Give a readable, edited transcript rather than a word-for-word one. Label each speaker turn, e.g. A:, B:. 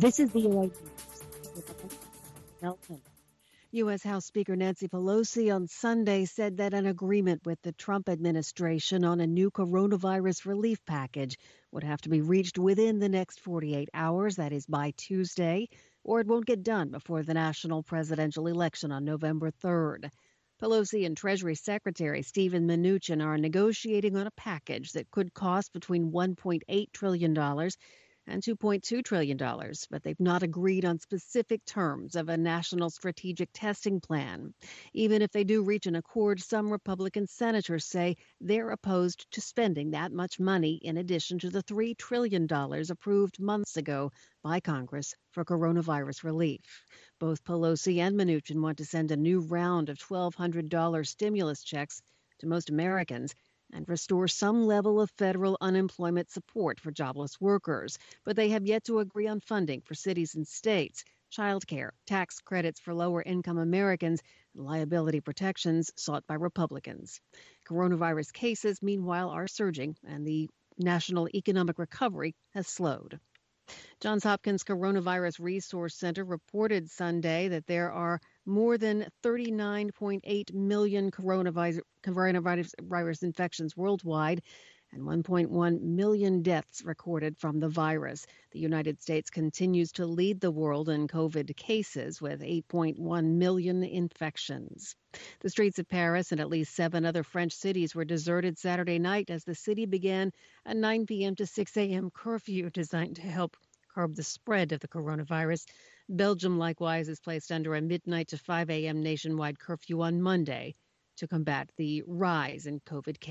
A: This is VOA News with Nelson.
B: U.S. House Speaker Nancy Pelosi on Sunday said that an agreement with the Trump administration on a new coronavirus relief package would have to be reached within the next 48 hours, that is by Tuesday, or it won't get done before the national presidential election on November 3rd. Pelosi and Treasury Secretary Steven Mnuchin are negotiating on a package that could cost between $1.8 trillion and $2.2 trillion, but they've not agreed on specific terms of a national strategic testing plan. Even if they do reach an accord, some Republican senators say they're opposed to spending that much money in addition to the $3 trillion approved months ago by Congress for coronavirus relief. Both Pelosi and Mnuchin want to send a new round of $1,200 stimulus checks to most Americans and restore some level of federal unemployment support for jobless workers. But they have yet to agree on funding for cities and states, childcare, tax credits for lower-income Americans, and liability protections sought by Republicans. Coronavirus cases, meanwhile, are surging, and the national economic recovery has slowed. Johns Hopkins Coronavirus Resource Center reported Sunday that there are more than 39.8 million coronavirus infections worldwide and 1.1 million deaths recorded from the virus. The United States continues to lead the world in COVID cases with 8.1 million infections. The streets of Paris and at least 7 other French cities were deserted Saturday night as the city began a 9 p.m. to 6 a.m. curfew designed to help curb the spread of the coronavirus. Belgium, likewise, is placed under a midnight to 5 a.m. nationwide curfew on Monday to combat the rise in COVID cases.